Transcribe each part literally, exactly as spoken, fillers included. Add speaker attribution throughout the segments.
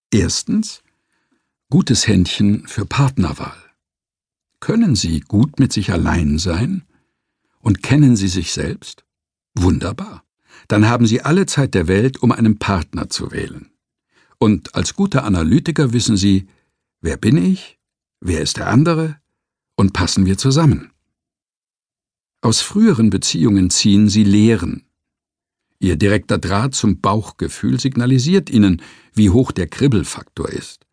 Speaker 1: Erstens. Gutes Händchen für Partnerwahl. Können Sie gut mit sich allein sein? Und kennen Sie sich selbst? Wunderbar. Dann haben Sie alle Zeit der Welt, um einen Partner zu wählen. Und als guter Analytiker wissen Sie, wer bin ich, wer ist der andere und passen wir zusammen. Aus früheren Beziehungen ziehen Sie Lehren. Ihr direkter Draht zum Bauchgefühl signalisiert Ihnen, wie hoch der Kribbelfaktor ist.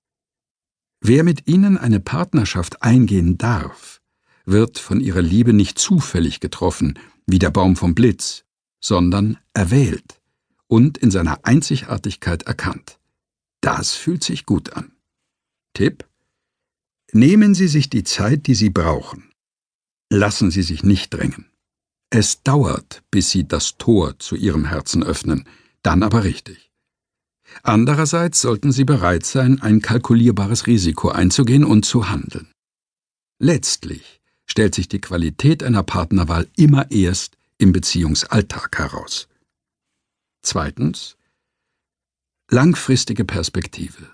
Speaker 1: Wer mit Ihnen eine Partnerschaft eingehen darf, wird von Ihrer Liebe nicht zufällig getroffen, wie der Baum vom Blitz, sondern erwählt und in seiner Einzigartigkeit erkannt. Das fühlt sich gut an. Tipp: Nehmen Sie sich die Zeit, die Sie brauchen. Lassen Sie sich nicht drängen. Es dauert, bis Sie das Tor zu Ihrem Herzen öffnen, dann aber richtig. Andererseits sollten Sie bereit sein, ein kalkulierbares Risiko einzugehen und zu handeln. Letztlich stellt sich die Qualität einer Partnerwahl immer erst im Beziehungsalltag heraus. Zweitens. Langfristige Perspektive.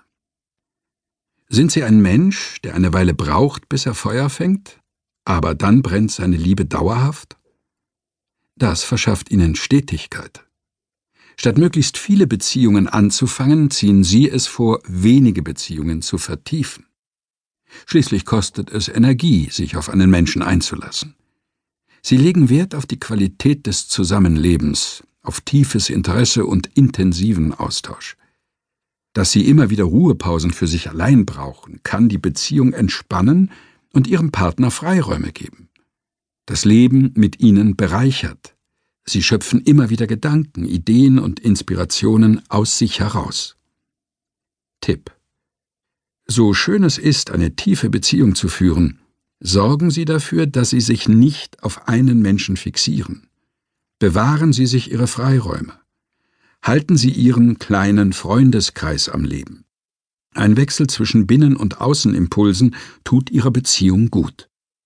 Speaker 1: Sind Sie ein Mensch, der eine Weile braucht, bis er Feuer fängt, aber dann brennt seine Liebe dauerhaft? Das verschafft Ihnen Stetigkeit. Statt möglichst viele Beziehungen anzufangen, ziehen Sie es vor, wenige Beziehungen zu vertiefen. Schließlich kostet es Energie, sich auf einen Menschen einzulassen. Sie legen Wert auf die Qualität des Zusammenlebens, auf tiefes Interesse und intensiven Austausch. Dass Sie immer wieder Ruhepausen für sich allein brauchen, kann die Beziehung entspannen und Ihrem Partner Freiräume geben. Das Leben mit Ihnen bereichert. Sie schöpfen immer wieder Gedanken, Ideen und Inspirationen aus sich heraus. Tipp: So schön es ist, eine tiefe Beziehung zu führen, sorgen Sie dafür, dass Sie sich nicht auf einen Menschen fixieren. Bewahren Sie sich Ihre Freiräume. Halten Sie Ihren kleinen Freundeskreis am Leben. Ein Wechsel zwischen Binnen- und Außenimpulsen tut Ihrer Beziehung gut.